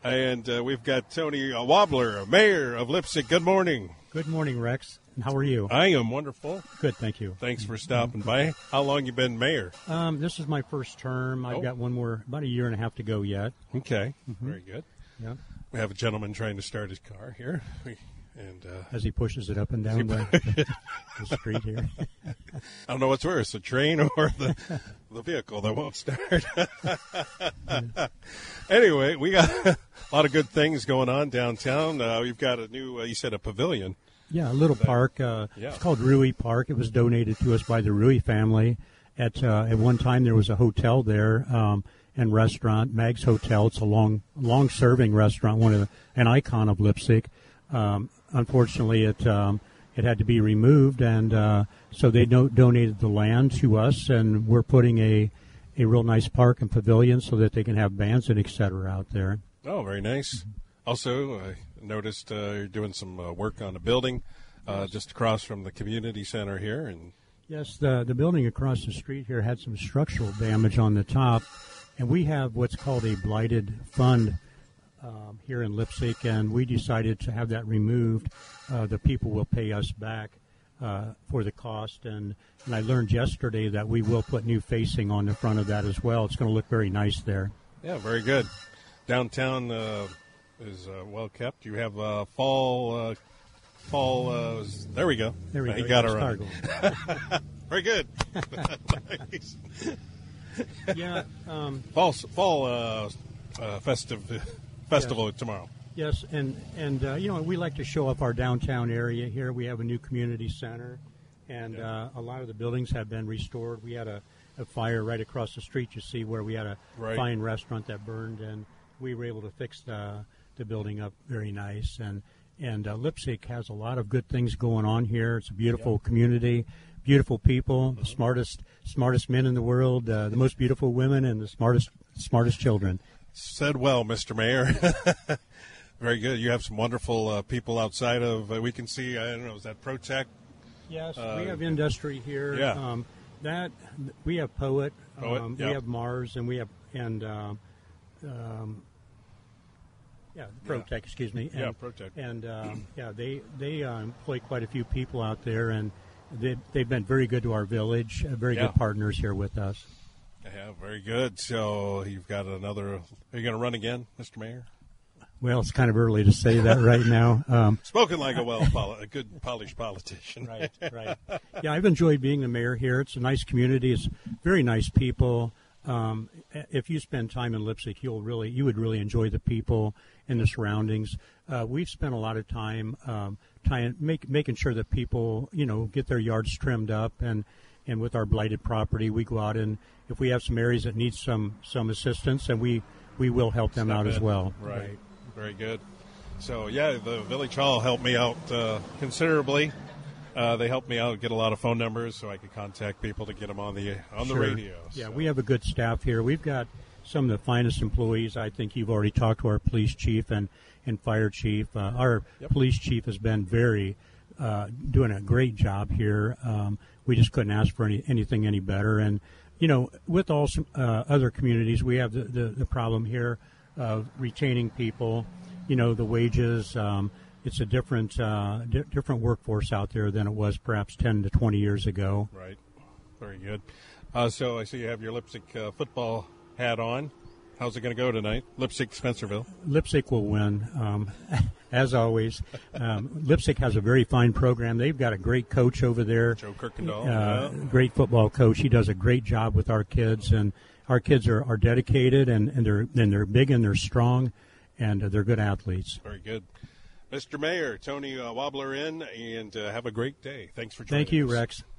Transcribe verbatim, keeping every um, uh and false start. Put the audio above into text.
And uh, we've got Tony uh, Wobbler, Mayor of Leipsic. Good morning. Good morning, Rex. And how are you? I am wonderful. Good, thank you. Thanks for stopping by. How long you been mayor? Um, this is my first term. I've Oh. got one more, about a year and a half to go yet. Okay, mm-hmm. Very good. Yeah. We have a gentleman trying to start his car here. We, and uh, As he pushes it up and down the, the street here. I don't know what's worse, the train or the the vehicle that won't start. Anyway, we got a lot of good things going on downtown. Uh, we've got a new, uh, you said a pavilion. Yeah, a little That- park. Uh, yeah. It's called Rui Park. It was donated to us by the Rui family. At uh, at one time, there was a hotel there um, and restaurant, Mag's Hotel. It's a long, long-serving restaurant, one of the, an icon of Leipsic. Um, unfortunately, it um, it had to be removed, and uh, so they do- donated the land to us, and we're putting a a real nice park and pavilion so that they can have bands and et cetera out there. Oh, very nice. Mm-hmm. Also, I noticed uh, you're doing some uh, work on a building uh, just across from the community center here. And Yes, the the building across the street here had some structural damage on the top, and we have what's called a blighted fund um, here in Leipsic, and we decided to have that removed. Uh, the people will pay us back uh, for the cost, and, and I learned yesterday that we will put new facing on the front of that as well. It's going to look very nice there. yeah, very good. Downtown uh, is uh, well kept. You have uh, fall. Uh, fall. Uh, is- there we go. There we go. You got it Yeah, right. Stargo. Very good. Nice. Yeah. Um, Fall. Fall. Uh, uh, festive festival tomorrow. Yes, and and uh, you know, we like to show up our downtown area here. We have a new community center, and Yeah. uh, a lot of the buildings have been restored. We had a, a fire right across the street, you see, where we had a Right. fine restaurant that burned, and we were able to fix the the building up very nice. And and uh, Leipsic has a lot of good things going on here. It's a beautiful community, beautiful people, the smartest smartest men in the world, uh, the most beautiful women, and the smartest smartest children. Said well, Mister Mayor. Very good. You have some wonderful uh, people outside of. Uh, we can see. I don't know. Is that Protect? Yes, Uh, we have industry here. yeah. Um, that we have Poet. Poet, um, yeah. We have Mars, and we have and um, um, yeah, Protec. Excuse me. And, Yeah, Protec. And um, yeah, they they uh, employ quite a few people out there, and they they've been very good to our village. Uh, very Yeah. good partners here with us. Yeah, very good. So you've got another. Are you going to run again, Mister Mayor? Well, it's kind of early to say that right now. Um, Spoken like a well, poli- a good polished politician. Right, right. Yeah, I've enjoyed being the mayor here. It's a nice community. It's very nice people. Um, if you spend time in Leipsic, you'll really, you would really enjoy the people and the surroundings. Uh, we've spent a lot of time um, trying, make, making sure that people, you know, get their yards trimmed up, and and with our blighted property, we go out and if we have some areas that need some some assistance, and we we will help them Step out in. as well. Right. Very good. So yeah, the Village Hall helped me out uh, considerably. Uh, they helped me out get a lot of phone numbers so I could contact people to get them on the on the Sure. radio. Yeah, So- we have a good staff here. We've got some of the finest employees. I think you've already talked to our police chief and, and fire chief. Uh, our Yep. police chief has been very uh, doing a great job here. Um, we just couldn't ask for any, anything any better. And you know, with all some, uh, other communities, we have the, the, the problem here of retaining people. You know, the wages. Um, it's a different uh, di- different workforce out there than it was perhaps ten to twenty years ago. Right. Very good. Uh, so I see you have your Leipsic uh, football hat on. How's it going to go tonight? Leipsic, Spencerville. Leipsic will win, um, as always. Um, Leipsic has a very fine program. They've got a great coach over there. Joe Kirkendall. Uh, yeah. Great football coach. He does a great job with our kids, and our kids are, are dedicated, and, and they're and they're big and they're strong, and uh, they're good athletes. Very good. Mister Mayor, Tony uh, Wobbler in, and uh, have a great day. Thanks for joining Thank you, us. Rex.